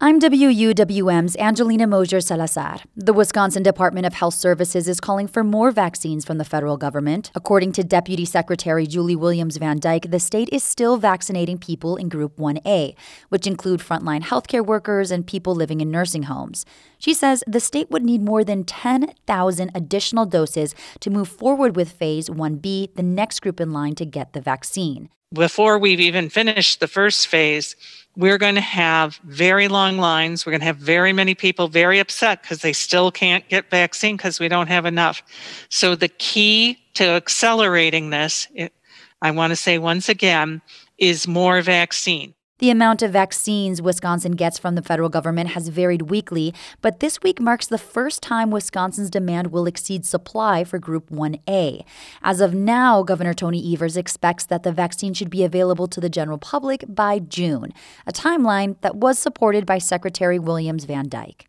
I'm WUWM's Angelina Mosier Salazar. The Wisconsin Department of Health Services is calling for more vaccines from the federal government. According to Deputy Secretary Julie Williams Van Dyke, the state is still vaccinating people in Group 1A, which include frontline healthcare workers and people living in nursing homes. She says the state would need more than 10,000 additional doses to move forward with Phase 1B, the next group in line to get the vaccine. Before we've even finished the first phase, we're going to have very long lines. We're going to have very many people very upset because they still can't get vaccine because we don't have enough. So the key to accelerating this, I want to say once again, is more vaccine. The amount of vaccines Wisconsin gets from the federal government has varied weekly, but this week marks the first time Wisconsin's demand will exceed supply for Group 1A. As of now, Governor Tony Evers expects that the vaccine should be available to the general public by June, a timeline that was supported by Secretary Williams Van Dyke.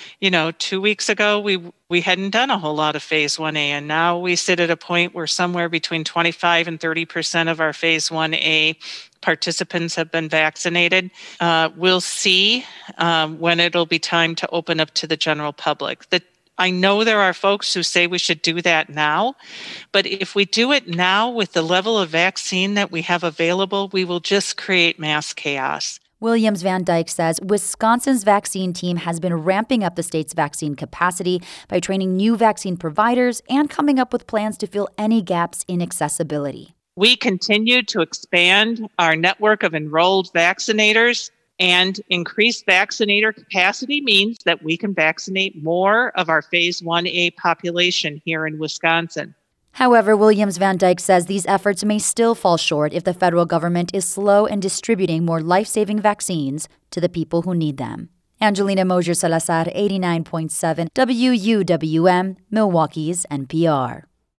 2 weeks ago, we hadn't done a whole lot of Phase 1A, and now we sit at a point where somewhere between 25 and 30% of our Phase 1A participants have been vaccinated. We'll see when it'll be time to open up to the general public. I know there are folks who say we should do that now, but if we do it now with the level of vaccine that we have available, we will just create mass chaos. Williams Van Dyke says Wisconsin's vaccine team has been ramping up the state's vaccine capacity by training new vaccine providers and coming up with plans to fill any gaps in accessibility. We continue to expand our network of enrolled vaccinators, and increased vaccinator capacity means that we can vaccinate more of our Phase 1A population here in Wisconsin. However, Williams Van Dyke says these efforts may still fall short if the federal government is slow in distributing more life-saving vaccines to the people who need them. Angelina Mosier Salazar, 89.7 WUWM, Milwaukee's NPR.